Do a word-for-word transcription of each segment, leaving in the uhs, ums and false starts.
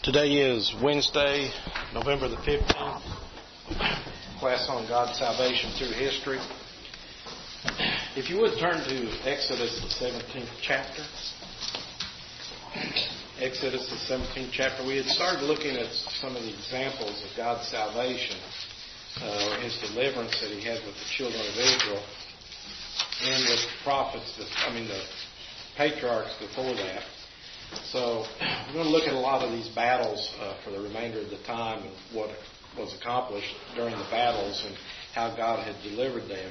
Today is Wednesday, November the fifteenth. Class on God's salvation through history. If you would turn to Exodus the seventeenth chapter. Exodus the seventeenth chapter. We had started looking at some of the examples of God's salvation, uh, or His deliverance that He had with the children of Israel, and with the prophets, the, I mean the patriarchs before that. So we're going to look at a lot of these battles uh, for the remainder of the time and what was accomplished during the battles and how God had delivered them.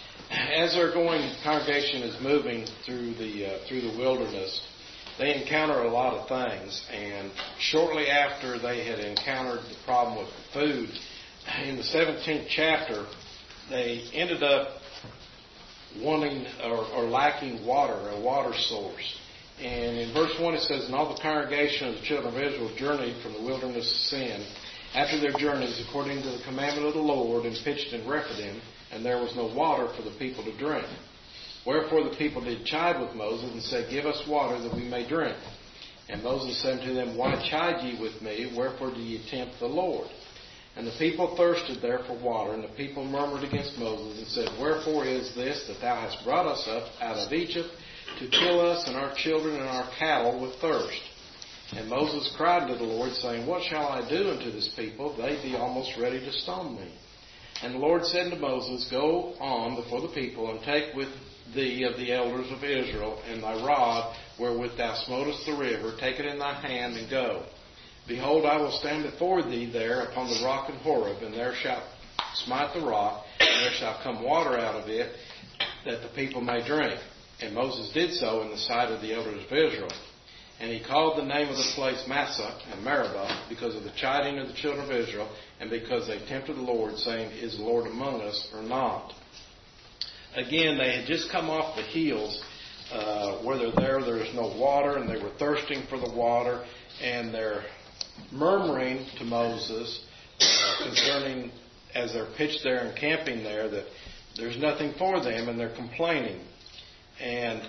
As they're going, the congregation is moving through the uh, through the wilderness. They encounter a lot of things, and shortly after they had encountered the problem with the food, in the seventeenth chapter, they ended up wanting or, or lacking water, a water source. And in verse one it says, "And all the congregation of the children of Israel journeyed from the wilderness of Sin after their journeys according to the commandment of the Lord, and pitched in Rephidim, and there was no water for the people to drink. Wherefore the people did chide with Moses, and said, Give us water that we may drink. And Moses said unto them, Why chide ye with me? Wherefore do ye tempt the Lord? And the people thirsted there for water, and the people murmured against Moses, and said, Wherefore is this that thou hast brought us up out of Egypt, to kill us and our children and our cattle with thirst? And Moses cried to the Lord, saying, What shall I do unto this people? They be almost ready to stone me. And the Lord said unto Moses, Go on before the people, and take with thee of the elders of Israel, and thy rod wherewith thou smotest the river, take it in thy hand, and go. Behold, I will stand before thee there upon the rock in Horeb, and there shalt smite the rock, and there shall come water out of it, that the people may drink. And Moses did so in the sight of the elders of Israel. And he called the name of the place Massah and Meribah, because of the chiding of the children of Israel, and because they tempted the Lord, saying, Is the Lord among us or not? Again, they had just come off the hills uh, where they're there, there's no water, and they were thirsting for the water, and they're murmuring to Moses uh, concerning, as they're pitched there and camping there, that there's nothing for them, and they're complaining. And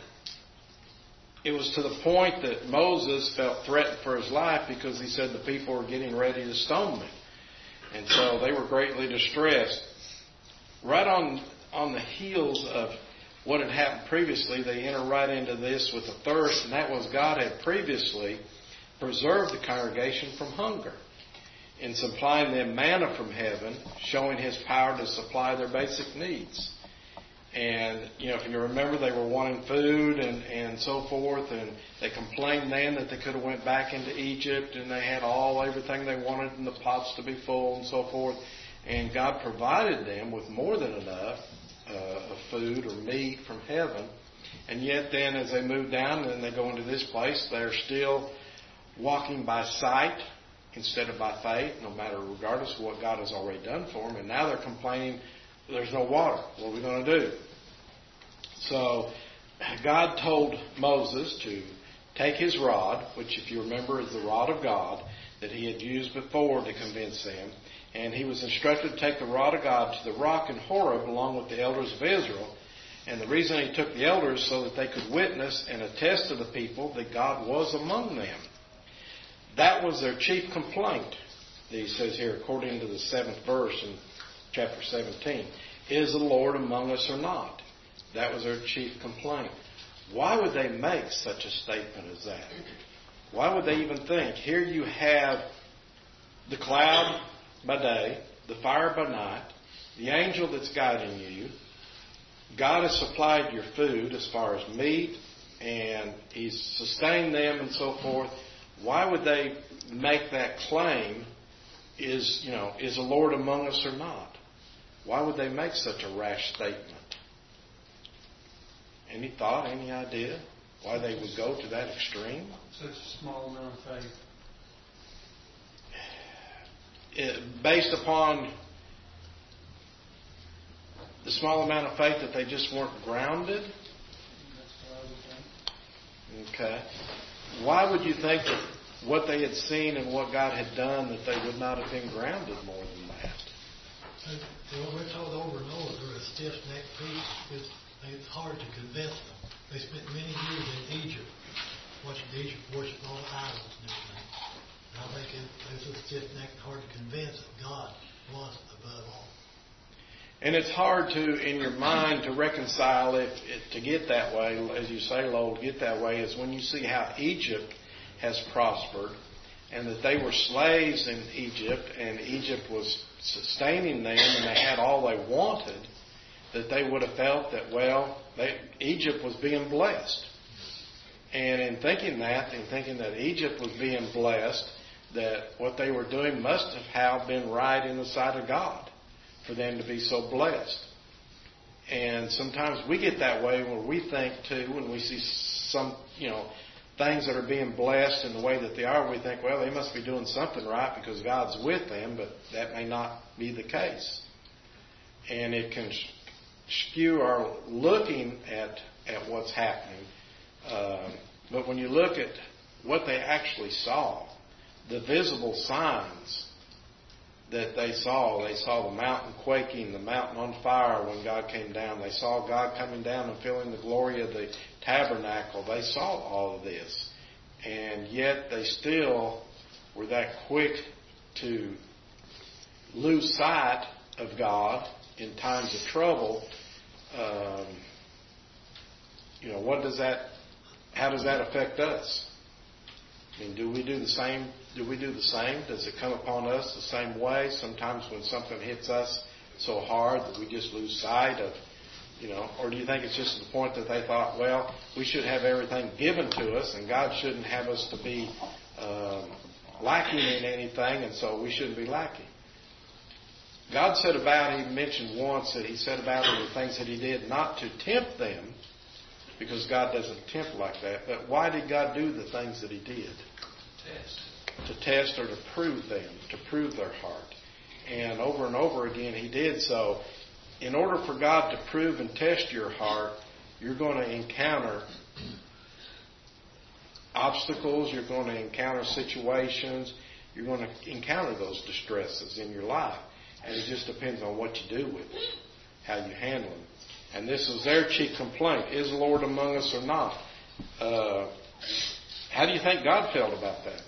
it was to the point that Moses felt threatened for his life, because he said the people were getting ready to stone me. And so they were greatly distressed. Right on on the heels of what had happened previously, they enter right into this with a thirst, and that was God had previously preserved the congregation from hunger in supplying them manna from heaven, showing His power to supply their basic needs. And, you know, if you remember, they were wanting food and, and so forth, and they complained then that they could have went back into Egypt, and they had all, everything they wanted, and the pots to be full and so forth. And God provided them with more than enough uh, of food or meat from heaven. And yet then, as they move down and they go into this place, they're still walking by sight instead of by faith, no matter, regardless of what God has already done for them. And now they're complaining, there's no water. What are we going to do? So God told Moses to take his rod, which, if you remember, is the rod of God that he had used before to convince them. And he was instructed to take the rod of God to the rock in Horeb along with the elders of Israel. And the reason he took the elders, so that they could witness and attest to the people that God was among them. That was their chief complaint. He says here, according to the seventh verse in chapter seventeen, Is the Lord among us or not? That was their chief complaint. Why would they make such a statement as that? Why would they even think? Here you have the cloud by day, the fire by night, the angel that's guiding you. God has supplied your food as far as meat, and He's sustained them and so forth. Why would they make that claim? Is, you know, is the Lord among us or not? Why would they make such a rash statement? Any thought, any idea why they would go to that extreme? Such a small amount of faith. It, based upon the small amount of faith that they just weren't grounded? That's what I would think. Okay. Why would you think that what they had seen and what God had done, that they would not have been grounded more than that? Well, we're told over and over they're a stiff-necked people. It's, it's hard to convince them. They spent many years in Egypt, watching Egypt worship all the idols and everything. And I think stiff-necked, hard to convince that God was above all. And it's hard to, in your mind, to reconcile it, it to get that way, as you say, Lowell, to get that way, is when you see how Egypt has prospered and that they were slaves in Egypt and Egypt was sustaining them and they had all they wanted, that they would have felt that, well, they, Egypt was being blessed. And in thinking that, in thinking that Egypt was being blessed, that what they were doing must have been right in the sight of God for them to be so blessed. And sometimes we get that way when we think too, when we see some, you know, things that are being blessed in the way that they are, we think, well, they must be doing something right because God's with them, but that may not be the case. And it can skew our looking at, at what's happening. Uh, but when you look at what they actually saw, the visible signs that they saw, they saw the mountain quaking, the mountain on fire when God came down. They saw God coming down and filling the glory of the tabernacle. They saw all of this. And yet they still were that quick to lose sight of God in times of trouble. Um, you know, what does that, how does that affect us? I mean, do we do the same? Do we do the same? Does it come upon us the same way? Sometimes when something hits us so hard that we just lose sight of, you know, or do you think it's just to the point that they thought, well, we should have everything given to us and God shouldn't have us to be um, lacking in anything, and so we shouldn't be lacking? God said about, he mentioned once that he said about it the things that he did not to tempt them, because God doesn't tempt like that. But why did God do the things that he did? Test. To test or to prove them, to prove their heart. And over and over again he did so. In order for God to prove and test your heart, you're going to encounter obstacles, you're going to encounter situations, you're going to encounter those distresses in your life. And it just depends on what you do with it, how you handle them. And this was their chief complaint. Is the Lord among us or not? Uh, how do you think God felt about that?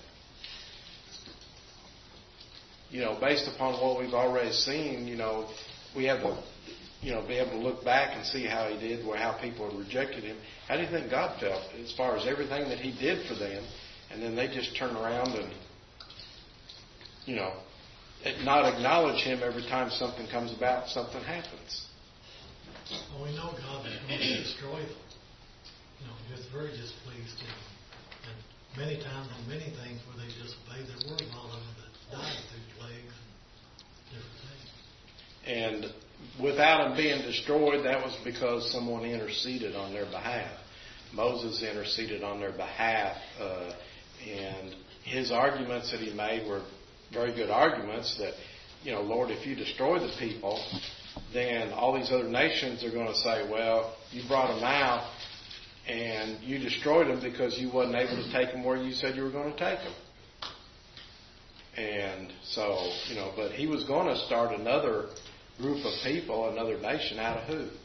You know, based upon what we've already seen, you know, we have to, you know, be able to look back and see how he did, or how people had rejected him. How do you think God felt as far as everything that he did for them, and then they just turn around and, you know, not acknowledge him every time something comes about, something happens? Well, we know God is going to destroy them. You know, just very displeased with them. And many times on many things where they just obey their word, all of them that died through plagues and different things. And without them being destroyed, that was because someone interceded on their behalf. Moses interceded on their behalf, uh, and his arguments that he made were very good arguments that, you know, Lord, if you destroy the people, then all these other nations are going to say, well, you brought them out and you destroyed them because you wasn't able to take them where you said you were going to take them. And so, you know, but he was going to start another group of people, another nation, out of who?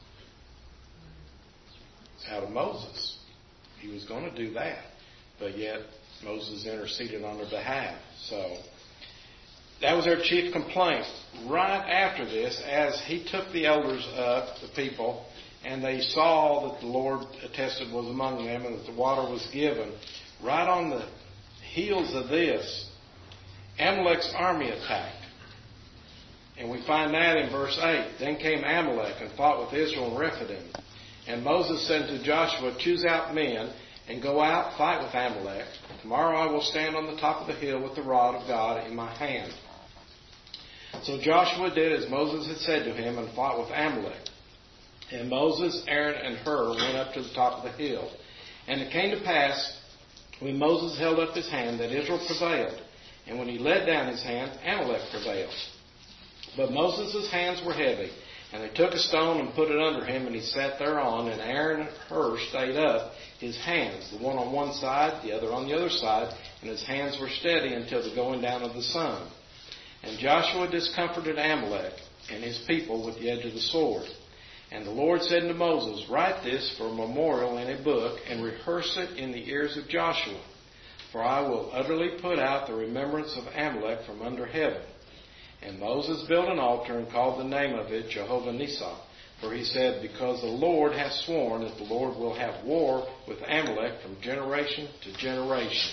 Out of Moses. He was going to do that. But yet, Moses interceded on their behalf. So, that was their chief complaint. Right after this, as he took the elders up, the people, and they saw that the Lord attested was among them and that the water was given, right on the heels of this, Amalek's army attacked. And we find that in verse eight. Then came Amalek and fought with Israel and Rephidim. And Moses said to Joshua, choose out men and go out, fight with Amalek. Tomorrow I will stand on the top of the hill with the rod of God in my hand. So Joshua did as Moses had said to him and fought with Amalek. And Moses, Aaron, and Hur went up to the top of the hill. And it came to pass, when Moses held up his hand, that Israel prevailed. And when he let down his hand, Amalek prevailed. But Moses' hands were heavy. And they took a stone and put it under him, and he sat thereon. And Aaron and Hur stayed up his hands, the one on one side, the other on the other side. And his hands were steady until the going down of the sun. And Joshua discomforted Amalek and his people with the edge of the sword. And the Lord said unto Moses, write this for a memorial in a book, and rehearse it in the ears of Joshua. For I will utterly put out the remembrance of Amalek from under heaven. And Moses built an altar and called the name of it Jehovah Nissi. For he said, Because the Lord hath sworn that the Lord will have war with Amalek from generation to generation.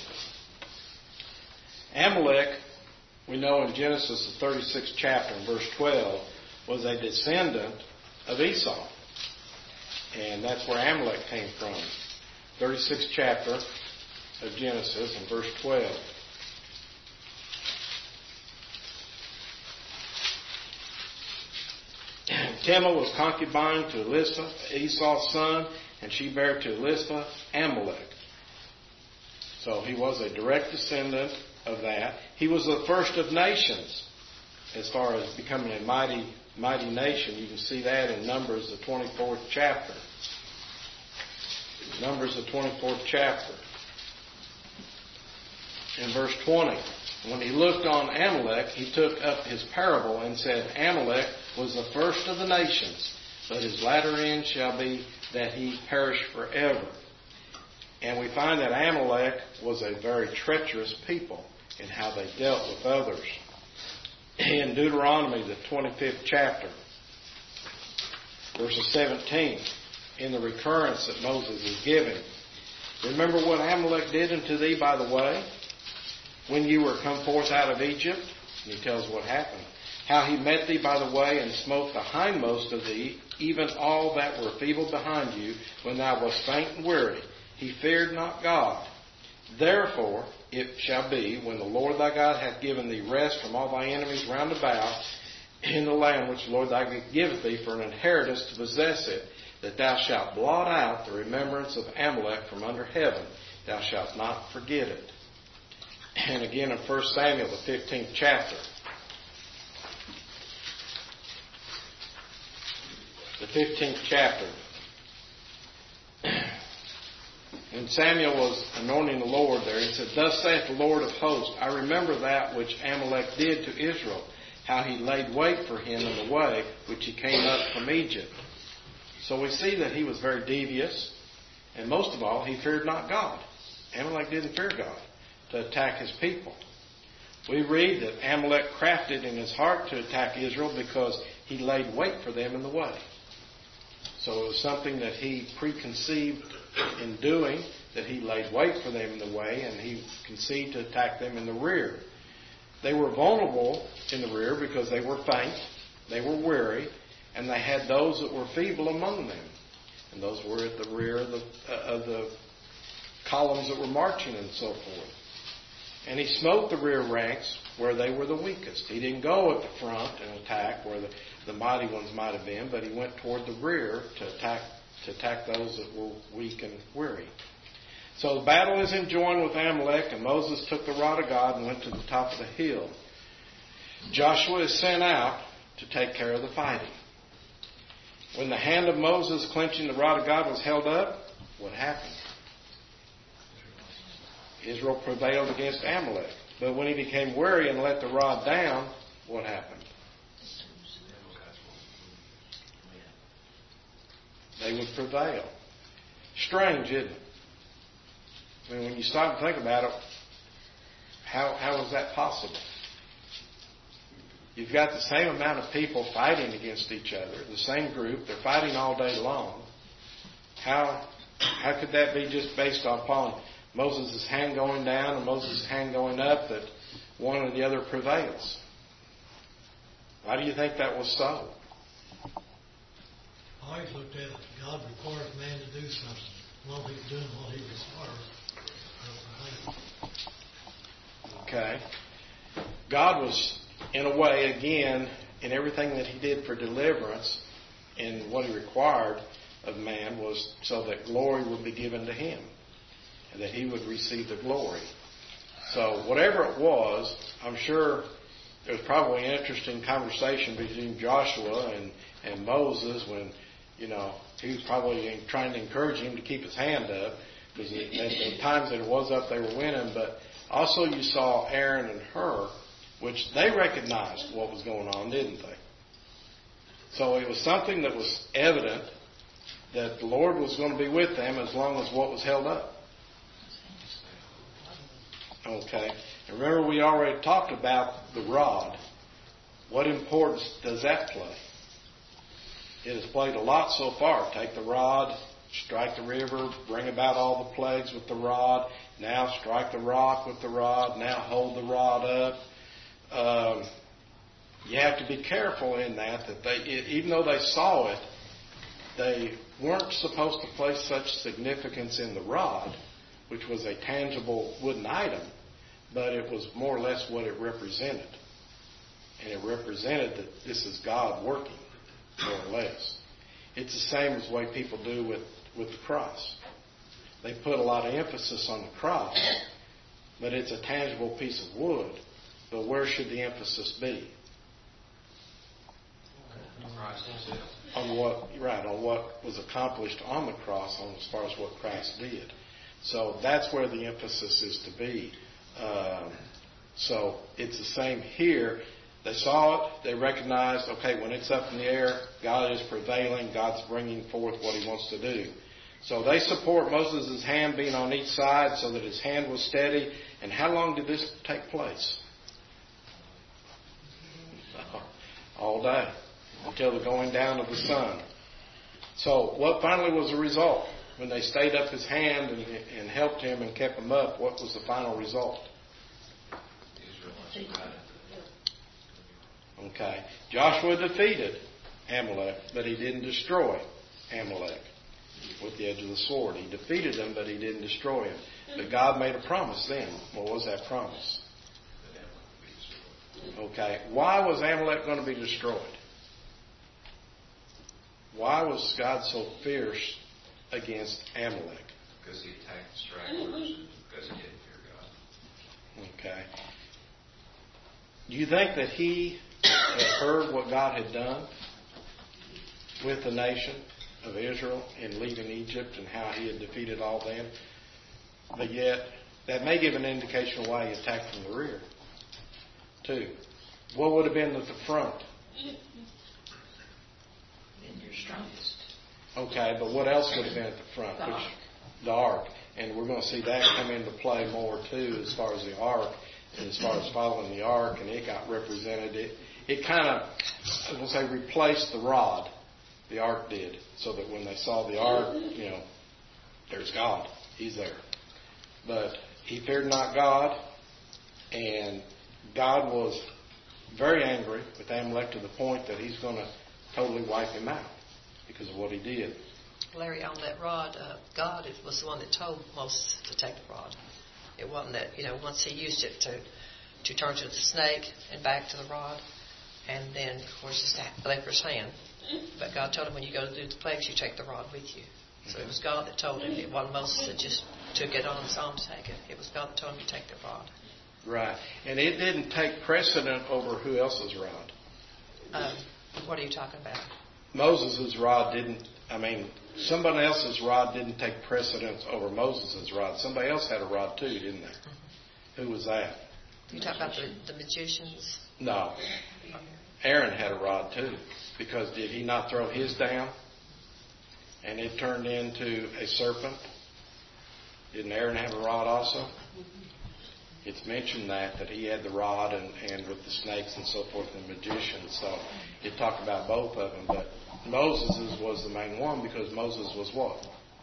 Amalek, we know in Genesis, the thirty-sixth chapter, in verse twelve, was a descendant of Esau. And that's where Amalek came from. thirty-sixth chapter of Genesis, in verse twelve. Timnah was concubine to Elizabeth, Esau's son, and she bare to Elizabeth Amalek. So he was a direct descendant of that. He was the first of nations as far as becoming a mighty, mighty nation. You can see that in Numbers, the twenty-fourth chapter. Numbers, the twenty-fourth chapter. In verse twenty. When he looked on Amalek, he took up his parable and said, Amalek was the first of the nations, but his latter end shall be that he perish forever. And we find that Amalek was a very treacherous people in how they dealt with others. In Deuteronomy, the twenty-fifth chapter, verses seventeen, in the recurrence that Moses is giving, remember what Amalek did unto thee by the way, when you were come forth out of Egypt? And he tells what happened. How he met thee by the way and smote the hindmost of thee, even all that were feeble behind you, when thou wast faint and weary. He feared not God. Therefore it shall be, when the Lord thy God hath given thee rest from all thy enemies round about, in the land which the Lord thy God giveth thee for an inheritance to possess it, that thou shalt blot out the remembrance of Amalek from under heaven. Thou shalt not forget it. And again in First Samuel, the fifteenth chapter. The fifteenth chapter. When Samuel was anointing the Lord there, he said, Thus saith the Lord of hosts, I remember that which Amalek did to Israel, how he laid wait for him in the way which he came up from Egypt. So we see that he was very devious, and most of all, he feared not God. Amalek didn't fear God to attack his people. We read that Amalek crafted in his heart to attack Israel because he laid wait for them in the way. So it was something that he preconceived in doing, that he laid wait for them in the way, and he conceived to attack them in the rear. They were vulnerable in the rear because they were faint, they were weary, and they had those that were feeble among them. And those were at the rear of the, uh, of the columns that were marching and so forth. And he smote the rear ranks where they were the weakest. He didn't go at the front and attack where the, the mighty ones might have been, but he went toward the rear to attack to attack those that were weak and weary. So the battle is enjoined with Amalek, and Moses took the rod of God and went to the top of the hill. Joshua is sent out to take care of the fighting. When the hand of Moses clenching the rod of God was held up, what happened? Israel prevailed against Amalek. But when he became weary and let the rod down, what happened? They would prevail. Strange, isn't it? I mean, when you stop and think about it, how how is that possible? You've got the same amount of people fighting against each other, the same group, they're fighting all day long. How how could that be just based upon Moses' hand going down and Moses' hand going up, that one or the other prevails? Why do you think that was so? I always looked at it, God requires man to do something. Well, he's doing what he requires. Okay. God was, in a way, again, in everything that he did for deliverance, and what he required of man was so that glory would be given to him, and that he would receive the glory. So whatever it was, I'm sure there was probably an interesting conversation between Joshua and, and Moses when, you know, he was probably trying to encourage him to keep his hand up, because at the times that it was up, they were winning. But also you saw Aaron and Hur, which they recognized what was going on, didn't they? So it was something that was evident that the Lord was going to be with them as long as what was held up. Okay. And remember, we already talked about the rod. What importance does that play? It has played a lot so far. Take the rod, strike the river, bring about all the plagues with the rod. Now strike the rock with the rod. Now hold the rod up. Um, you have to be careful in that, that they, even though they saw it, they weren't supposed to place such significance in the rod, which was a tangible wooden item, but it was more or less what it represented. And it represented that this is God working, more or less. It's the same as the way people do with, with the cross. They put a lot of emphasis on the cross, but it's a tangible piece of wood. But where should the emphasis be? Christ himself. On what, right, on what was accomplished on the cross, on as far as what Christ did. So that's where the emphasis is to be. Um, so it's the same here. They saw it. They recognized, okay, when it's up in the air, God is prevailing. God's bringing forth what He wants to do. So they support Moses' hand being on each side so that his hand was steady. And how long did this take place? All day, until the going down of the sun. So what finally was the result? When they stayed up his hand and, and helped him and kept him up, what was the final result? Okay. Joshua defeated Amalek, but he didn't destroy Amalek with the edge of the sword. He defeated him, but he didn't destroy him. But God made a promise then. What was that promise? Okay. Why was Amalek going to be destroyed? Why was God so fierce against Amalek? Because he attacked the stragglers, because he didn't fear God. Okay. Do you think that he had heard what God had done with the nation of Israel in leaving Egypt and how he had defeated all them? But yet, that may give an indication of why he attacked from the rear, too. What would have been at the front? Been your strongest. Okay, but what else would have been at the front? The Which, ark. The ark. And we're going to see that come into play more, too, as far as the ark, and as far as following the ark, and it got represented. It, it kind of, I will say, replaced the rod. The ark did. So that when they saw the ark, you know, there's God. He's there. But he feared not God, and God was very angry with Amalek to the point that he's going to totally wipe him out because of what he did. Larry, on that rod, uh, God was the one that told Moses to take the rod. It wasn't that, you know, once he used it to to turn to the snake and back to the rod, and then, of course, it's leper's hand. But God told him when you go to do the plagues, you take the rod with you. So it was God that told him. It wasn't Moses that just took it on his own to take it. It was God that told him to take the rod. Right. And it didn't take precedent over who else's rod. Um, what are you talking about? Moses' rod didn't, I mean, somebody else's rod didn't take precedence over Moses' rod. Somebody else had a rod too, didn't they? Mm-hmm. Who was that? You talk about the, the magicians? No. Aaron had a rod too. Because did he not throw his down? And it turned into a serpent? Didn't Aaron have a rod also? It's mentioned that, that he had the rod and, and with the snakes and so forth and the magicians. So it talked about both of them. But Moses' was the main one because Moses was what?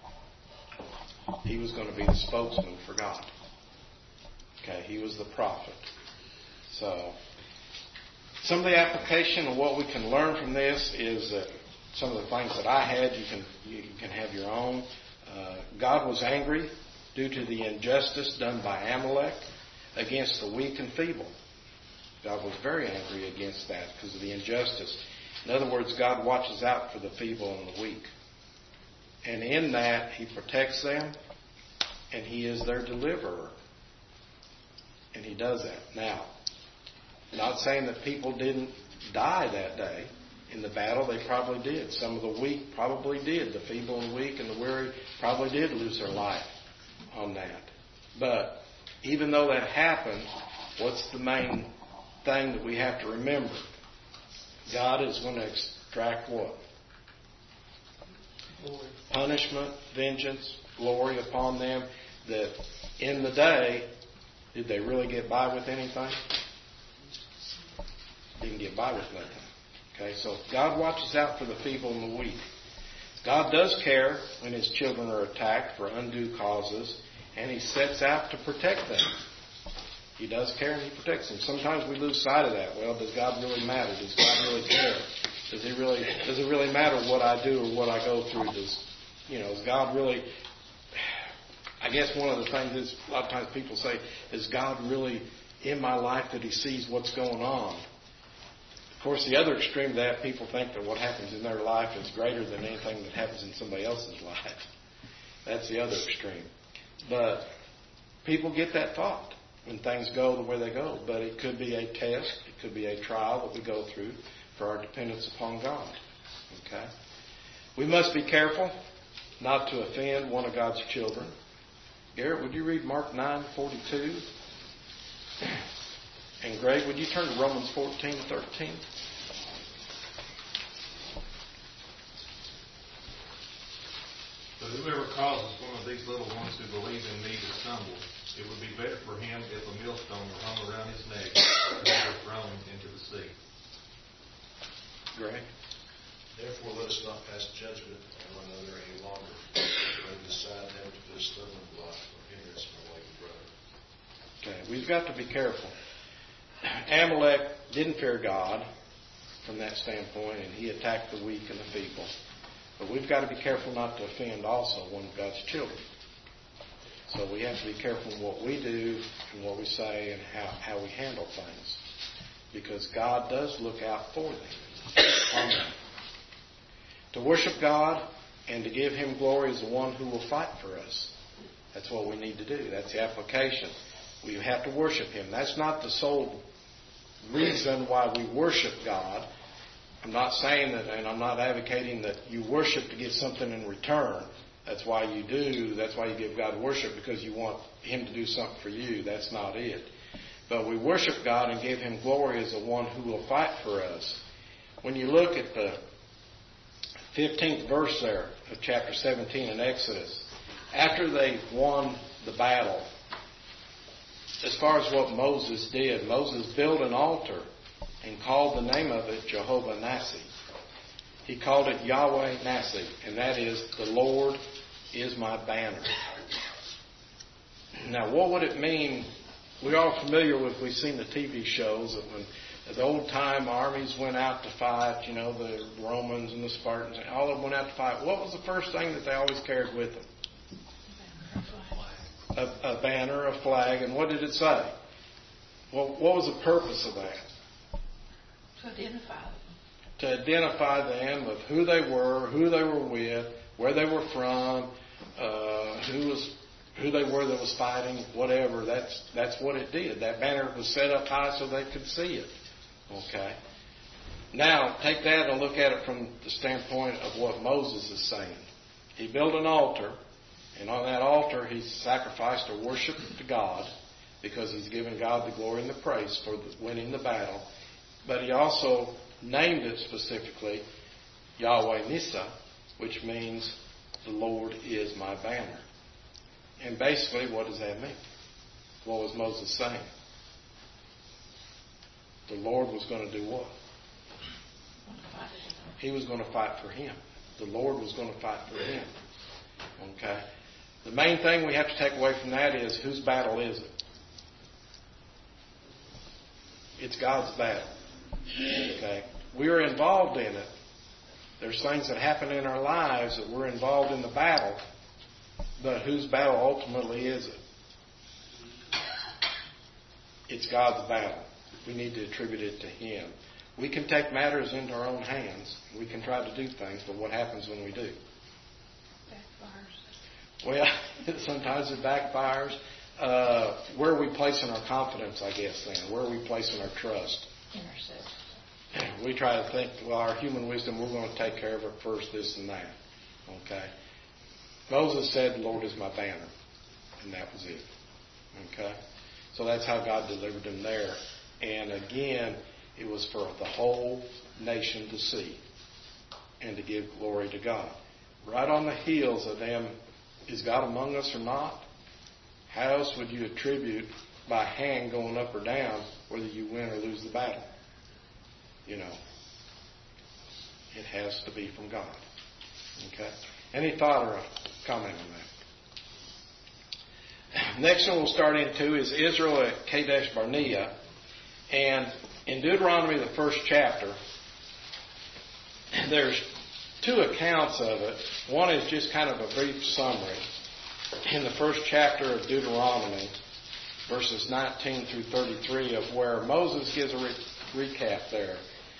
He was going to be the spokesman for God. Okay, he was the prophet. So some of the application of what we can learn from this is that some of the things that I had, you can you can have your own. Uh, God was angry due to the injustice done by Amalek against the weak and feeble. God was very angry against that because of the injustice. In other words, God watches out for the feeble and the weak. And in that, He protects them, and He is their deliverer. And He does that. Now, not saying that people didn't die that day in the battle. They probably did. Some of the weak probably did. The feeble and weak and the weary probably did lose their life on that. But even though that happened, what's the main thing that we have to remember? God is going to extract what? Glory. Punishment, vengeance, glory upon them. That in the day, Did they really get by with anything? Didn't get by with nothing. Okay, so God watches out for the feeble and the weak. God does care when His children are attacked for undue causes, and He sets out to protect them. He does care and He protects them. Sometimes we lose sight of that. Well, does God really matter? Does God really care? Does He really? Does it really matter what I do or what I go through? Does you know? Is God really? I guess one of the things is a lot of times people say, "Is God really in my life that He sees what's going on?" Of course, the other extreme of that, people think that what happens in their life is greater than anything that happens in somebody else's life. That's the other extreme. But people get that thought when things go the way they go. But it could be a test. It could be a trial that we go through for our dependence upon God. Okay? We must be careful not to offend one of God's children. Garrett, would you read Mark nine forty-two? And Greg, would you turn to Romans fourteen thirteen? But whoever causes one of these little ones who believe in me to stumble, it would be better for him if a millstone were hung around his neck and he were thrown into the sea. Greg? Therefore, let us not pass judgment on one another any longer, but decide never to put a stumbling block or hindrance in our way of brother. Okay, we've got to be careful. Amalek didn't fear God from that standpoint, and he attacked the weak and the feeble. But we've got to be careful not to offend also one of God's children. So we have to be careful in what we do and what we say and how, how we handle things. Because God does look out for them. Amen. To worship God and to give Him glory is the one who will fight for us. That's what we need to do. That's the application. We have to worship Him. That's not the sole reason why we worship God. I'm not saying that, and I'm not advocating that you worship to get something in return. That's why you do. That's why you give God worship, because you want Him to do something for you. That's not it. But we worship God and give Him glory as the one who will fight for us. When you look at the fifteenth verse there of chapter seventeen in Exodus, after they won the battle, as far as what Moses did, Moses built an altar and called the name of it Jehovah Nassi. He called it Yahweh Nassi, and that is, the Lord is my banner. Now, what would it mean? We're all familiar with, we've seen the T V shows that when the old-time armies went out to fight, you know, the Romans and the Spartans, all of them went out to fight. What was the first thing that they always carried with them? A, a banner, a flag, and what did it say? Well, what was the purpose of that? To identify them. To identify them with who they were, who they were with, where they were from, uh, who was who they were that was fighting, whatever. That's that's what it did. That banner was set up high so they could see it. Okay. Now take that and look at it from the standpoint of what Moses is saying. He built an altar. And on that altar, he sacrificed a worship to God because he's given God the glory and the praise for the, winning the battle. But he also named it specifically Yahweh Nissa, which means the Lord is my banner. And basically, what does that mean? What was Moses saying? The Lord was going to do what? He was going to fight for him. The Lord was going to fight for him. Okay? The main thing we have to take away from that is, whose battle is it? It's God's battle. Okay? We're involved in it. There's things that happen in our lives that we're involved in the battle, but whose battle ultimately is it? It's God's battle. We need to attribute it to Him. We can take matters into our own hands. We can try to do things, but what happens when we do? Well, sometimes it backfires. Uh, where are we placing our confidence, I guess, then? Where are we placing our trust? Intercession. We try to think, well, our human wisdom, we're going to take care of it first, this and that. Okay? Moses said, the Lord is my banner. And that was it. Okay? So that's how God delivered him there. And again, it was for the whole nation to see and to give glory to God. Right on the heels of them, is God among us or not? How else would you attribute by hand going up or down whether you win or lose the battle. You know, it has to be from God. Okay? Any thought or comment on that? Next one we'll start into is Israel at Kadesh Barnea. And in Deuteronomy, the first chapter, there's two accounts of it. One is just kind of a brief summary. In the first chapter of Deuteronomy, verses nineteen through thirty-three, of where Moses gives a re- recap there.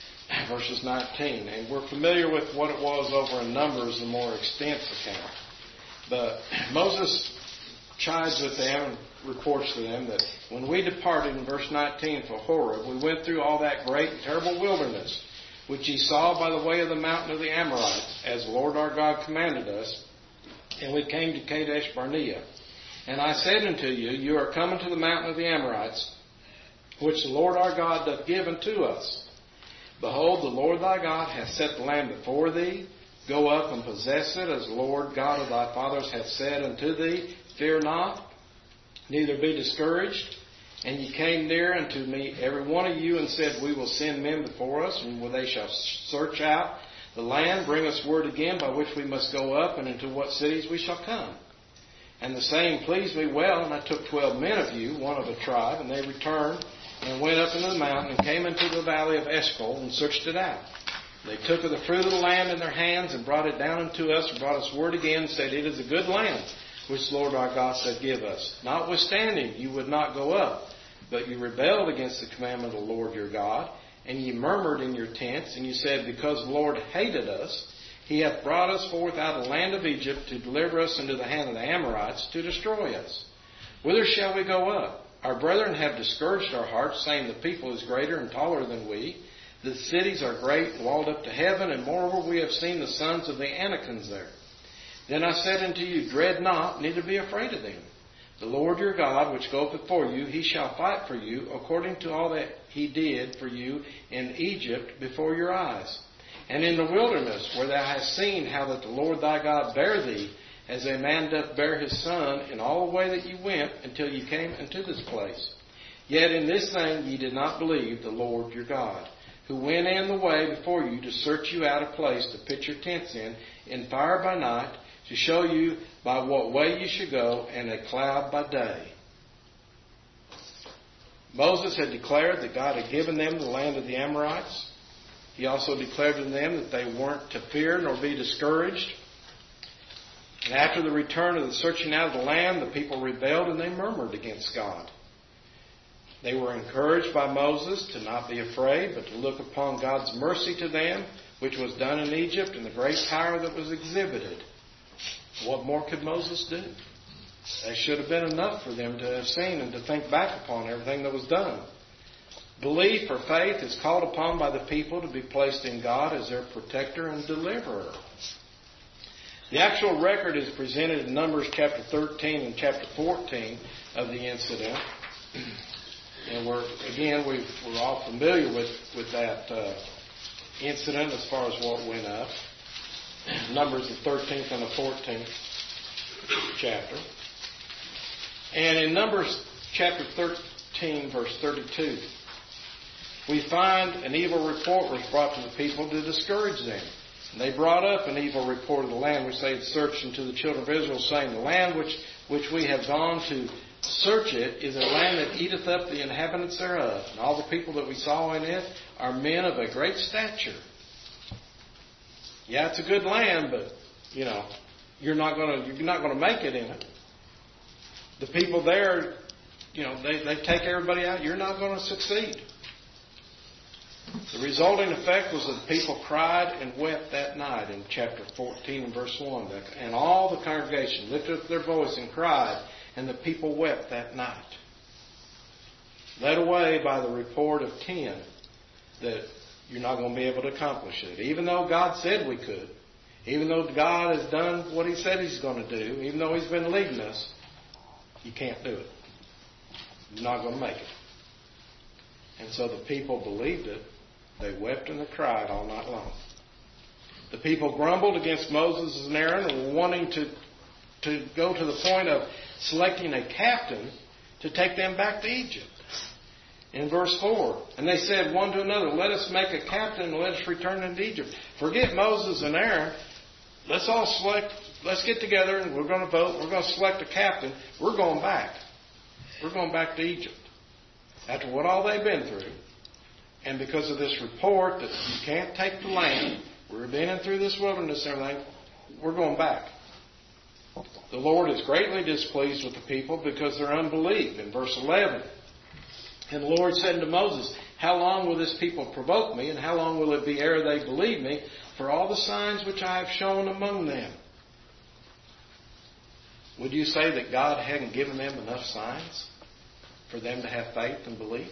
Verses nineteen. And we're familiar with what it was over in Numbers, the more extensive account. But Moses chides with them and reports to them that when we departed in verse nineteen for Horeb, we went through all that great and terrible wilderness, which ye saw by the way of the mountain of the Amorites, as the Lord our God commanded us. And we came to Kadesh Barnea. And I said unto you, you are coming to the mountain of the Amorites, which the Lord our God doth give unto us. Behold, the Lord thy God hath set the land before thee. Go up and possess it, as the Lord God of thy fathers hath said unto thee. Fear not, neither be discouraged. And ye came near unto me, every one of you, and said, we will send men before us, and they shall search out the land, bring us word again by which we must go up, and into what cities we shall come. And the saying pleased me well, and I took twelve men of you, one of a tribe, and they returned and went up into the mountain and came into the valley of Eshcol and searched it out. They took of the fruit of the land in their hands and brought it down unto us and brought us word again and said, it is a good land which the Lord our God said give us. Notwithstanding, you would not go up, but you rebelled against the commandment of the Lord your God, and ye murmured in your tents, and you said, because the Lord hated us, he hath brought us forth out of the land of Egypt to deliver us into the hand of the Amorites to destroy us. Whither shall we go up? Our brethren have discouraged our hearts, saying the people is greater and taller than we. The cities are great and walled up to heaven, and moreover we have seen the sons of the Anakims there. Then I said unto you, dread not, neither be afraid of them. The Lord your God, which goeth before you, he shall fight for you, according to all that he did for you in Egypt before your eyes. And in the wilderness, where thou hast seen how that the Lord thy God bare thee, as a man doth bear his son, in all the way that ye went, until ye came unto this place. Yet in this thing ye did not believe the Lord your God, who went in the way before you to search you out a place to pitch your tents in, in fire by night, to show you by what way you should go, and a cloud by day. Moses had declared that God had given them the land of the Amorites. He also declared to them that they weren't to fear nor be discouraged. And after the return of the searching out of the land, the people rebelled and they murmured against God. They were encouraged by Moses to not be afraid, but to look upon God's mercy to them, which was done in Egypt, and the great power that was exhibited. What more could Moses do? That should have been enough for them to have seen and to think back upon everything that was done. Belief or faith is called upon by the people to be placed in God as their protector and deliverer. The actual record is presented in Numbers chapter thirteen and chapter fourteen of the incident. And we're, again, we've, we're all familiar with, with that uh, incident as far as what went up. Numbers the thirteenth and the fourteenth chapter. And in Numbers chapter thirteen, verse thirty-two, we find an evil report was brought to the people to discourage them. And they brought up an evil report of the land which they had searched unto the children of Israel, saying, the land which, which we have gone to search it is a land that eateth up the inhabitants thereof. And all the people that we saw in it are men of a great stature. Yeah, it's a good land, but, you know, you're not going to you're not going to make it in it. The people there, you know, they, they take everybody out. You're not going to succeed. The resulting effect was that the people cried and wept that night in chapter fourteen, verse one. And all the congregation lifted up their voice and cried, and the people wept that night. Led away by the report of ten that you're not going to be able to accomplish it. Even though God said we could, even though God has done what he said he's going to do, even though he's been leading us, you can't do it. You're not going to make it. And so the people believed it. They wept and they cried all night long. The people grumbled against Moses and Aaron and were wanting to, to go to the point of selecting a captain to take them back to Egypt. In verse four, and they said one to another, let us make a captain and let us return into Egypt. Forget Moses and Aaron. Let's all select, let's get together and we're going to vote. We're going to select a captain. We're going back. We're going back to Egypt. After what all they've been through, and because of this report that you can't take the land, we're been through this wilderness and everything, we're going back. The Lord is greatly displeased with the people because of their unbelief. In verse eleven, and the Lord said unto Moses, how long will this people provoke me, and how long will it be ere they believe me, for all the signs which I have shown among them? Would you say that God hadn't given them enough signs for them to have faith and belief?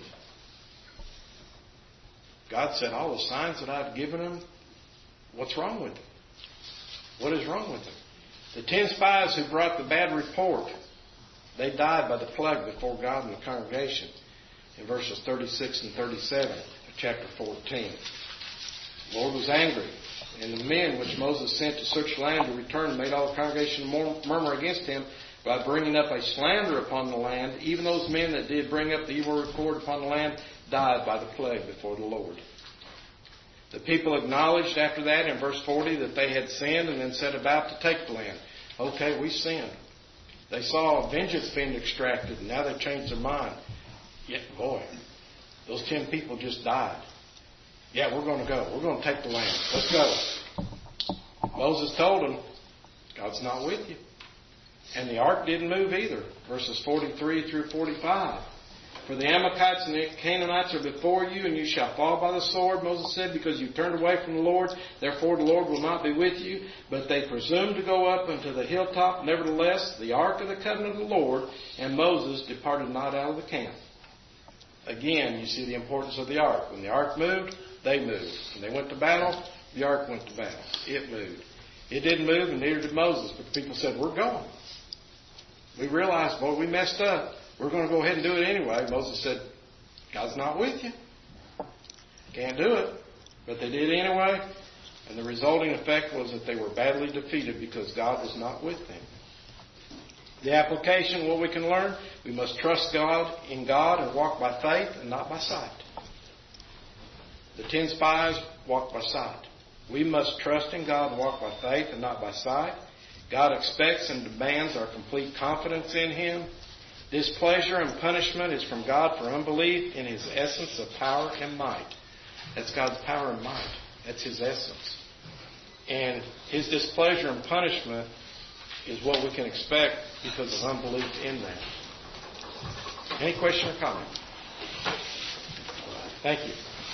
God said, all the signs that I've given them, what's wrong with them? What is wrong with them? The ten spies who brought the bad report, they died by the plague before God and the congregation. In verses thirty-six and thirty-seven of chapter fourteen. The Lord was angry, and the men which Moses sent to search the land to return made all the congregation murmur against him by bringing up a slander upon the land. Even those men that did bring up the evil report upon the land died by the plague before the Lord. The people acknowledged after that in verse forty that they had sinned and then set about to take the land. Okay, we sinned. They saw vengeance being extracted, and now they've changed their mind. Yeah, boy, those ten people just died. Yeah, we're going to go. We're going to take the land. Let's go. Moses told them, God's not with you. And the ark didn't move either. Verses forty-three through forty-five. For the Amalekites and the Canaanites are before you, and you shall fall by the sword, Moses said, because you turned away from the Lord. Therefore the Lord will not be with you. But they presumed to go up unto the hilltop. Nevertheless, the ark of the covenant of the Lord and Moses departed not out of the camp. Again, you see the importance of the ark. When the ark moved, they moved. When they went to battle, the ark went to battle. It moved. It didn't move, and neither did Moses. But the people said, we're going. We realized, boy, we messed up. We're going to go ahead and do it anyway. Moses said, God's not with you. Can't do it. But they did anyway. And the resulting effect was that they were badly defeated because God was not with them. The application, what we can learn, we must trust God in God and walk by faith and not by sight. The ten spies walked by sight. We must trust in God and walk by faith and not by sight. God expects and demands our complete confidence in Him. Displeasure and punishment is from God for unbelief in His essence of power and might. That's God's power and might. That's His essence. And His displeasure and punishment is what we can expect because of unbelief in that. Any question or comment? Thank you.